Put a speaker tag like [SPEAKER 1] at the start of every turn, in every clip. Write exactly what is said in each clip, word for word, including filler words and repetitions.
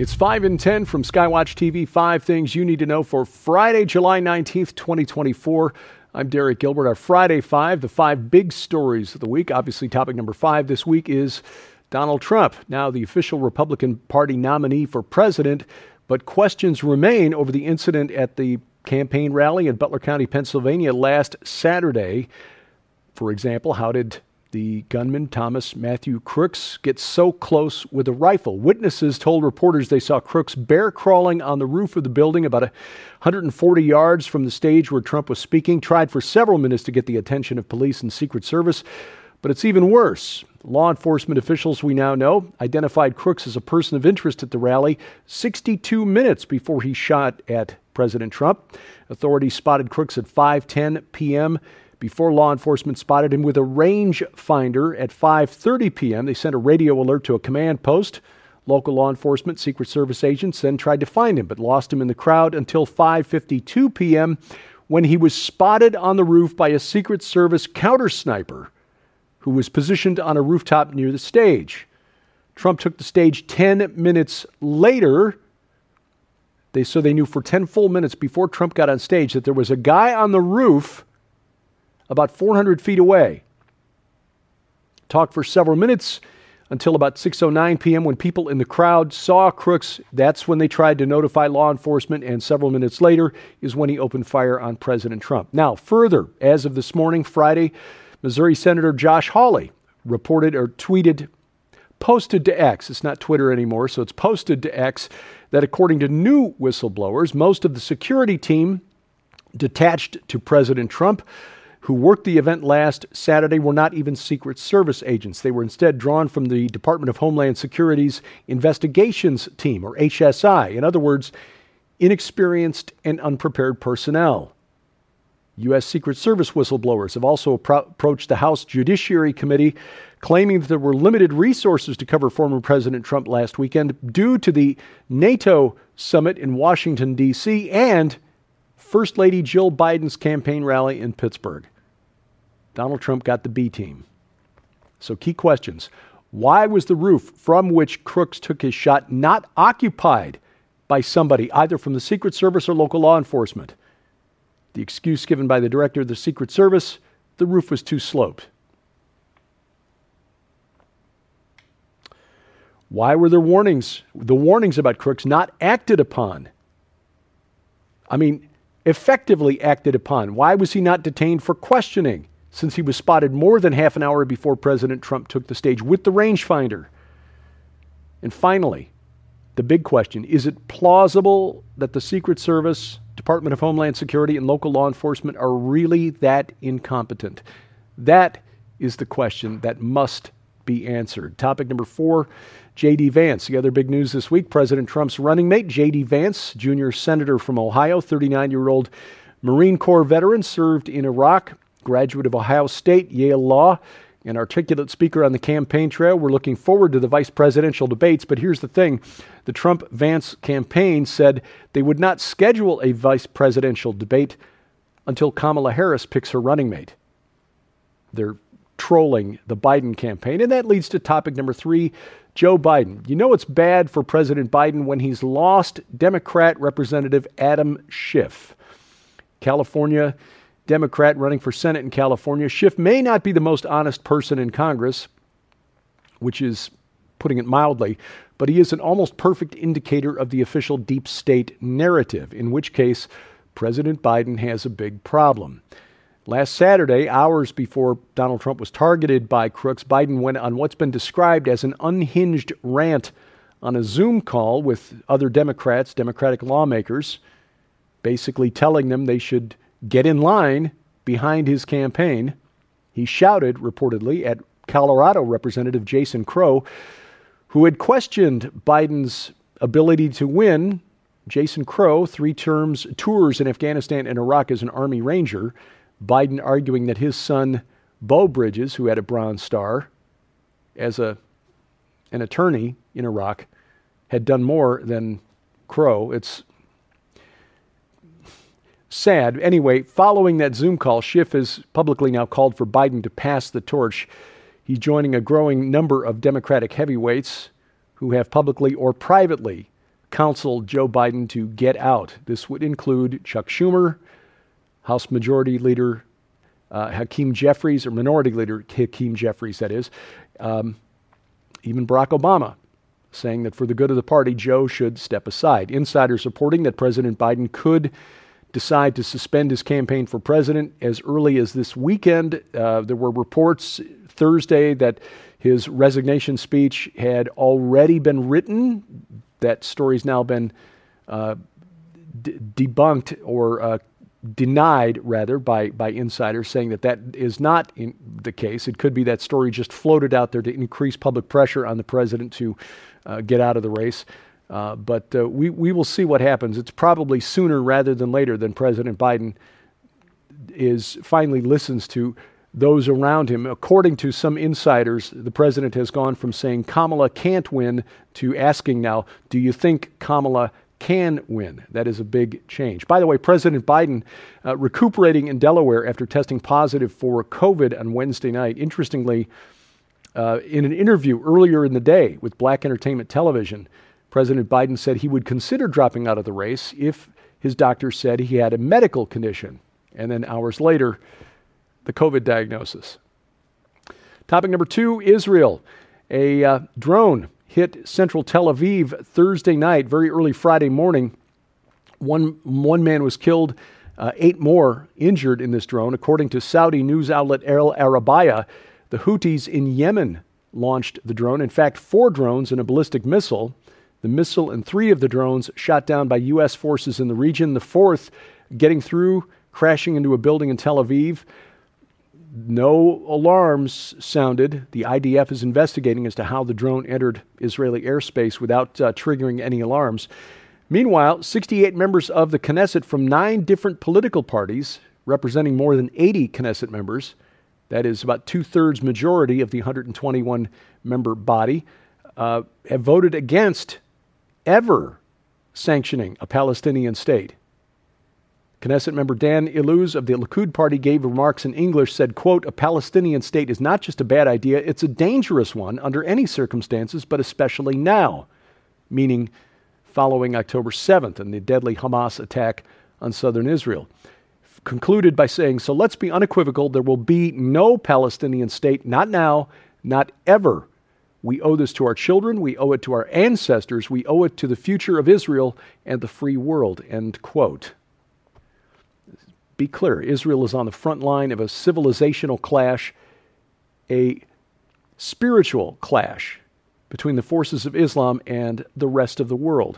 [SPEAKER 1] It's five and ten from Skywatch T V, five things you need to know for Friday, July nineteenth, twenty twenty-four. I'm Derek Gilbert. Our Friday Five, the five big stories of the week. Obviously, topic number five this week is Donald Trump, now the official Republican Party nominee for president, but questions remain over the incident at the campaign rally in Butler County, Pennsylvania last Saturday. For example, how did the gunman, Thomas Matthew Crooks, get so close with a rifle? Witnesses told reporters they saw Crooks bear crawling on the roof of the building about one hundred forty yards from the stage where Trump was speaking, tried for several minutes to get the attention of police and Secret Service. But it's even worse. Law enforcement officials, we now know, identified Crooks as a person of interest at the rally sixty-two minutes before he shot at President Trump. Authorities spotted Crooks at five ten p.m. Before law enforcement spotted him with a range finder at five thirty p.m., they sent a radio alert to a command post. Local law enforcement, Secret Service agents then tried to find him, but lost him in the crowd until five fifty-two p.m. when he was spotted on the roof by a Secret Service counter sniper who was positioned on a rooftop near the stage. Trump took the stage ten minutes later. They, so they knew for ten full minutes before Trump got on stage that there was a guy on the roof about four hundred feet away. Talked for several minutes until about six oh nine p.m. when people in the crowd saw Crooks. That's when they tried to notify law enforcement, and several minutes later is when he opened fire on President Trump. Now, further, as of this morning, Friday, Missouri Senator Josh Hawley reported or tweeted, posted to X, it's not Twitter anymore, so it's posted to X, that according to new whistleblowers, most of the security team detached to President Trump who worked the event last Saturday were not even Secret Service agents. They were instead drawn from the Department of Homeland Security's Investigations Team, or H S I. In other words, inexperienced and unprepared personnel. U S. Secret Service whistleblowers have also appro- approached the House Judiciary Committee, claiming that there were limited resources to cover former President Trump last weekend due to the NATO summit in Washington, D C, and First Lady Jill Biden's campaign rally in Pittsburgh. Donald Trump got the B team. So key questions. Why was the roof from which Crooks took his shot not occupied by somebody, either from the Secret Service or local law enforcement? The excuse given by the director of the Secret Service, the roof was too sloped. Why were there warnings, the warnings about Crooks not acted upon? I mean, effectively acted upon. Why was he not detained for questioning, since he was spotted more than half an hour before President Trump took the stage with the rangefinder? And finally, the big question, is it plausible that the Secret Service, Department of Homeland Security, and local law enforcement are really that incompetent? That is the question that must be answered. Topic number four, J D. Vance. The other big news this week, President Trump's running mate, J D. Vance, junior senator from Ohio, thirty-nine-year-old Marine Corps veteran, served in Iraq, graduate of Ohio State, Yale Law, an articulate speaker on the campaign trail. We're looking forward to the vice presidential debates, but here's the thing. The Trump-Vance campaign said they would not schedule a vice presidential debate until Kamala Harris picks her running mate. They're trolling the Biden campaign. And that leads to topic number three, Joe Biden. You know it's bad for President Biden when he's lost Democrat Representative Adam Schiff. California Democrat running for Senate in California. Schiff may not be the most honest person in Congress, which is putting it mildly, but he is an almost perfect indicator of the official deep state narrative, in which case President Biden has a big problem. Last Saturday, hours before Donald Trump was targeted by Crooks, Biden went on what's been described as an unhinged rant on a Zoom call with other Democrats, Democratic lawmakers, basically telling them they should get in line behind his campaign. He shouted, reportedly, at Colorado Representative Jason Crow, who had questioned Biden's ability to win. Jason Crow, three terms, tours in Afghanistan and Iraq as an Army Ranger. Biden arguing that his son, Beau Bridges, who had a Bronze Star as a an attorney in Iraq, had done more than Crow. It's sad. Anyway, following that Zoom call, Schiff has publicly now called for Biden to pass the torch. He's joining a growing number of Democratic heavyweights who have publicly or privately counseled Joe Biden to get out. This would include Chuck Schumer, House Majority Leader uh, Hakeem Jeffries, or Minority Leader Hakeem Jeffries, that is, um, even Barack Obama, saying that for the good of the party, Joe should step aside. Insiders reporting that President Biden could decide to suspend his campaign for president as early as this weekend. Uh, there were reports Thursday that his resignation speech had already been written. That story's now been uh, d- debunked or uh, denied, rather, by, by insiders, saying that that is not in the case. It could be that story just floated out there to increase public pressure on the president to uh, get out of the race. Uh, but uh, we, we will see what happens. It's probably sooner rather than later than President Biden is finally listens to those around him. According to some insiders, the president has gone from saying Kamala can't win to asking now, do you think Kamala can win? That is a big change. By the way, President Biden uh, recuperating in Delaware after testing positive for COVID on Wednesday night. Interestingly, uh, in an interview earlier in the day with Black Entertainment Television, President Biden said he would consider dropping out of the race if his doctor said he had a medical condition. And then hours later, the COVID diagnosis. Topic number two, Israel. A uh, drone hit central Tel Aviv Thursday night, very early Friday morning. One, one man was killed, uh, eight more injured in this drone. According to Saudi news outlet El Arabiya, the Houthis in Yemen launched the drone. In fact, four drones and a ballistic missile. The missile and three of the drones shot down by U S forces in the region. The fourth getting through, crashing into a building in Tel Aviv. No alarms sounded. The I D F is investigating as to how the drone entered Israeli airspace without uh, triggering any alarms. Meanwhile, sixty-eight members of the Knesset from nine different political parties, representing more than eighty Knesset members, that is about two-thirds majority of the one hundred twenty-one member body, uh, have voted against ever sanctioning a Palestinian state. Knesset member Dan Iluz of the Likud party gave remarks in English, said, quote, "A Palestinian state is not just a bad idea, it's a dangerous one under any circumstances, but especially now," meaning following October seventh and the deadly Hamas attack on southern Israel. Concluded by saying, "So let's be unequivocal, there will be no Palestinian state, not now, not ever. We owe this to our children, we owe it to our ancestors, we owe it to the future of Israel and the free world," end quote. Be clear, Israel is on the front line of a civilizational clash, a spiritual clash between the forces of Islam and the rest of the world.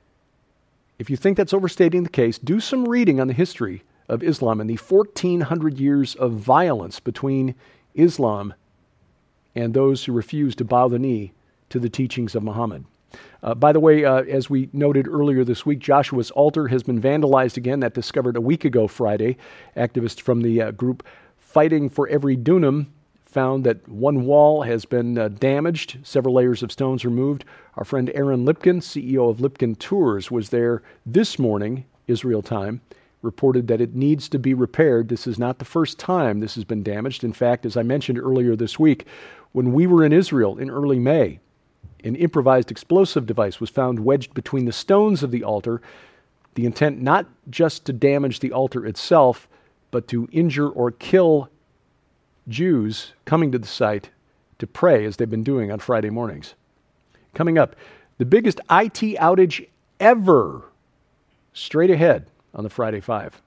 [SPEAKER 1] If you think that's overstating the case, do some reading on the history of Islam and the fourteen hundred years of violence between Islam and those who refuse to bow the knee to the teachings of Muhammad. Uh, by the way, uh, as we noted earlier this week, Joshua's altar has been vandalized again. That discovered a week ago Friday. Activists from the uh, group Fighting for Every Dunam found that one wall has been uh, damaged, several layers of stones removed. Our friend Aaron Lipkin, C E O of Lipkin Tours, was there this morning, Israel time, reported that it needs to be repaired. This is not the first time this has been damaged. In fact, as I mentioned earlier this week, when we were in Israel in early May, an improvised explosive device was found wedged between the stones of the altar, the intent not just to damage the altar itself, but to injure or kill Jews coming to the site to pray, as they've been doing on Friday mornings. Coming up, the biggest I T outage ever, straight ahead on the Friday Five.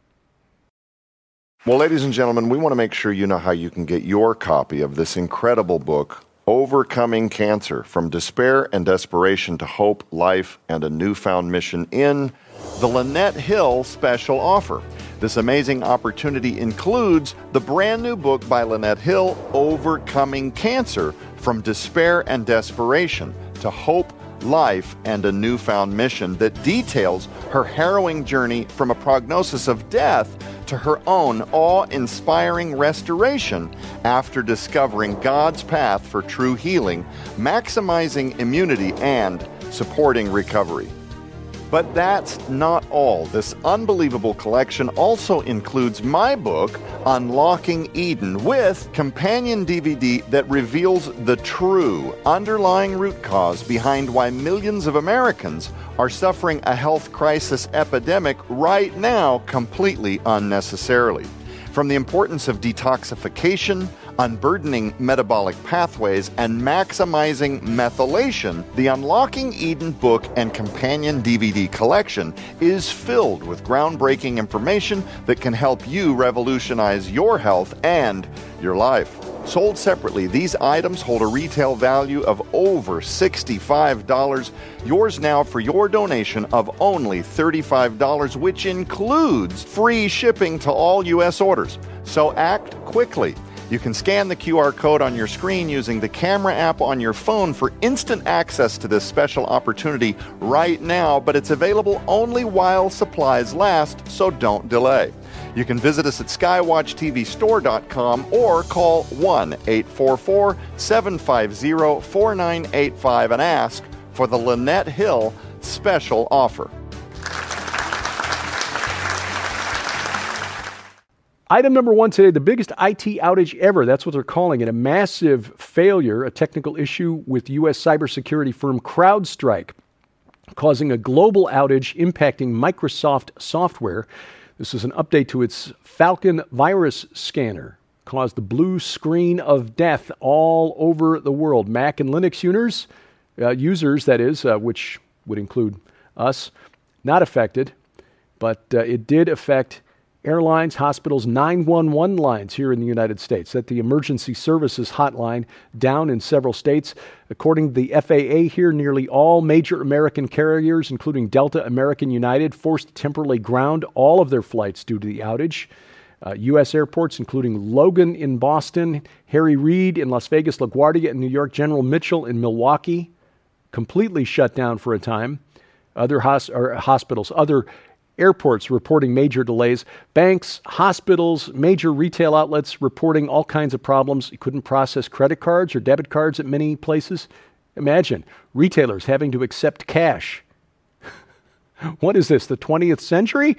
[SPEAKER 2] Well, ladies and gentlemen, we want to make sure you know how you can get your copy of this incredible book, Overcoming Cancer, From Despair and Desperation to Hope, Life, and a Newfound Mission, in the Lynette Hill special offer. This amazing opportunity includes the brand new book by Lynette Hill, Overcoming Cancer, From Despair and Desperation to Hope, Life, and a Newfound Mission, that details her harrowing journey from a prognosis of death to her own awe-inspiring restoration after discovering God's path for true healing, maximizing immunity, and supporting recovery. But that's not all. This unbelievable collection also includes my book, Unlocking Eden, with companion D V D that reveals the true underlying root cause behind why millions of Americans are suffering a health crisis epidemic right now completely unnecessarily. From the importance of detoxification, unburdening metabolic pathways, and maximizing methylation, the Unlocking Eden book and companion D V D collection is filled with groundbreaking information that can help you revolutionize your health and your life. Sold separately, these items hold a retail value of over sixty-five dollars. Yours now for your donation of only thirty-five dollars, which includes free shipping to all U S orders. So act quickly. You can scan the Q R code on your screen using the camera app on your phone for instant access to this special opportunity right now, but it's available only while supplies last, so don't delay. You can visit us at skywatch T V store dot com or call one eight four four, seven five zero, four nine eight five and ask for the Lynette Hill special offer.
[SPEAKER 1] Item number one today, the biggest I T outage ever. That's what they're calling it. A massive failure, a technical issue with U S cybersecurity firm CrowdStrike, causing a global outage impacting Microsoft software. This is an update to its Falcon virus scanner. Caused the blue screen of death all over the world. Mac and Linux users, uh, users that is, uh, which would include us, not affected, but uh, it did affect airlines, hospitals, nine one one lines here in the United States. Set the emergency services hotline down in several states. According to the F A A here, nearly all major American carriers, including Delta, American, United, forced to temporarily ground all of their flights due to the outage. Uh, U S airports, including Logan in Boston, Harry Reid in Las Vegas, LaGuardia in New York, General Mitchell in Milwaukee, completely shut down for a time. Other hos- or hospitals, other airports reporting major delays. Banks, hospitals, major retail outlets reporting all kinds of problems. You couldn't process credit cards or debit cards at many places. Imagine retailers having to accept cash. What is this, the twentieth century?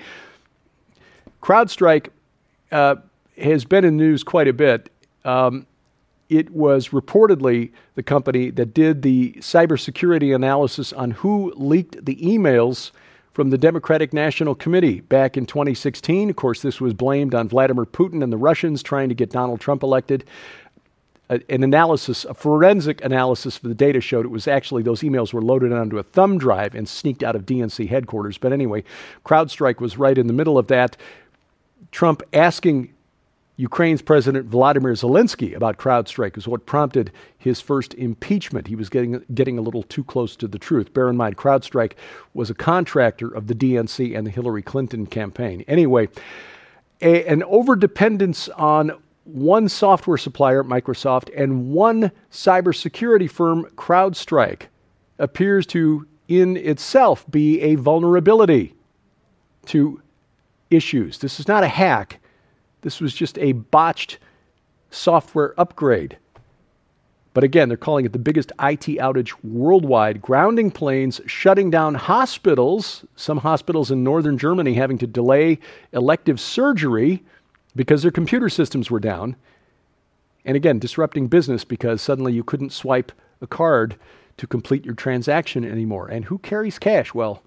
[SPEAKER 1] CrowdStrike uh, has been in the news quite a bit. Um, it was reportedly the company that did the cybersecurity analysis on who leaked the emails from the Democratic National Committee back in twenty sixteen. Of course, this was blamed on Vladimir Putin and the Russians trying to get Donald Trump elected. A, an analysis, a forensic analysis for the data showed it was actually those emails were loaded onto a thumb drive and sneaked out of D N C headquarters. But anyway, CrowdStrike was right in the middle of that. Trump asking Ukraine's President Vladimir Zelensky about CrowdStrike is what prompted his first impeachment. He was getting getting a little too close to the truth. Bear in mind, CrowdStrike was a contractor of the D N C and the Hillary Clinton campaign. Anyway, a, an overdependence on one software supplier, Microsoft, and one cybersecurity firm, CrowdStrike, appears to in itself be a vulnerability to issues. This is not a hack. This was just a botched software upgrade. But again, they're calling it the biggest I T outage worldwide, grounding planes, shutting down hospitals, some hospitals in northern Germany having to delay elective surgery because their computer systems were down. And again, disrupting business because suddenly you couldn't swipe a card to complete your transaction anymore. And who carries cash? Well,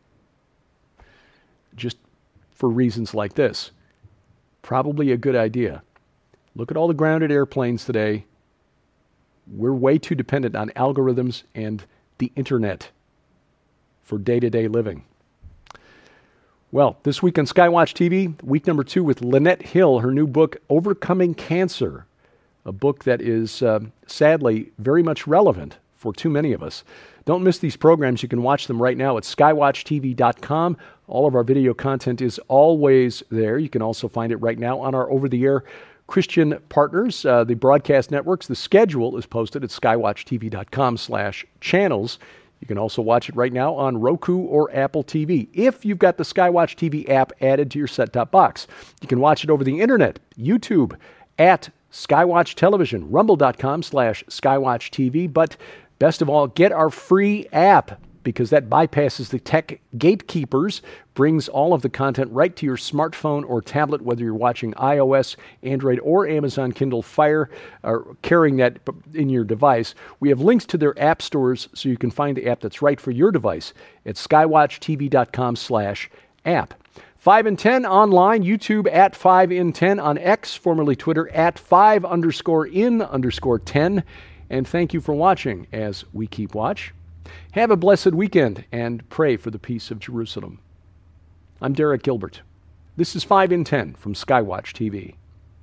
[SPEAKER 1] just for reasons like this. Probably a good idea. Look at all the grounded airplanes today. We're way too dependent on algorithms and the internet for day-to-day living. Well, this week on Skywatch T V, week number two with Lynette Hill, her new book, Overcoming Cancer, a book that is uh, sadly very much relevant for too many of us. Don't miss these programs. You can watch them right now at skywatch T V dot com. All of our video content is always there. You can also find it right now on our over-the-air Christian partners, uh, the broadcast networks. The schedule is posted at skywatch T V dot com slash channels. You can also watch it right now on Roku or Apple T V. If you've got the Skywatch T V app added to your set-top box, you can watch it over the internet, YouTube, at Skywatch Television, rumble dot com slash Skywatch T V. But best of all, get our free app. because that bypasses the tech gatekeepers, brings all of the content right to your smartphone or tablet, whether you're watching iOS, Android, or Amazon Kindle Fire, or carrying that in your device. We have links to their app stores so you can find the app that's right for your device at skywatchtv.com slash app. five in ten online, YouTube at five in ten, on X, formerly Twitter, at five underscore in underscore ten. And thank you for watching as we keep watch. Have a blessed weekend and pray for the peace of Jerusalem. I'm Derek Gilbert. This is five in ten from Skywatch T V.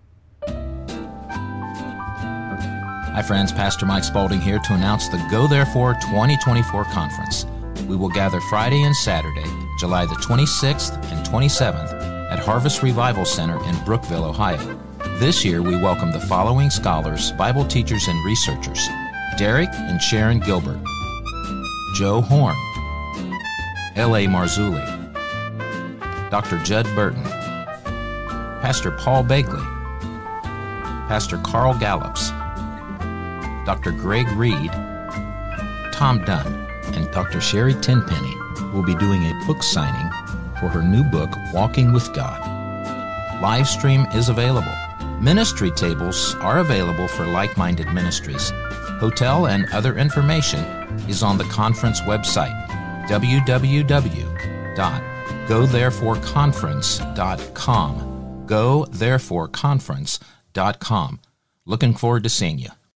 [SPEAKER 3] Hi friends, Pastor Mike Spaulding here to announce the Go Therefore twenty twenty-four conference. We will gather Friday and Saturday, July the twenty-sixth and twenty-seventh at Harvest Revival Center in Brookville, Ohio. This year we welcome the following scholars, Bible teachers, and researchers: Derek and Sharon Gilbert, Joe Horn, L A Marzulli, Doctor Judd Burton, Pastor Paul Begley, Pastor Carl Gallups, Doctor Greg Reed, Tom Dunn, and Doctor Sherry Tenpenny will be doing a book signing for her new book, Walking with God. Live stream is available. Ministry tables are available for like-minded ministries. Hotel and other information is on the conference website, w w w dot go therefore conference dot com. go therefore conference dot com. Looking forward to seeing you.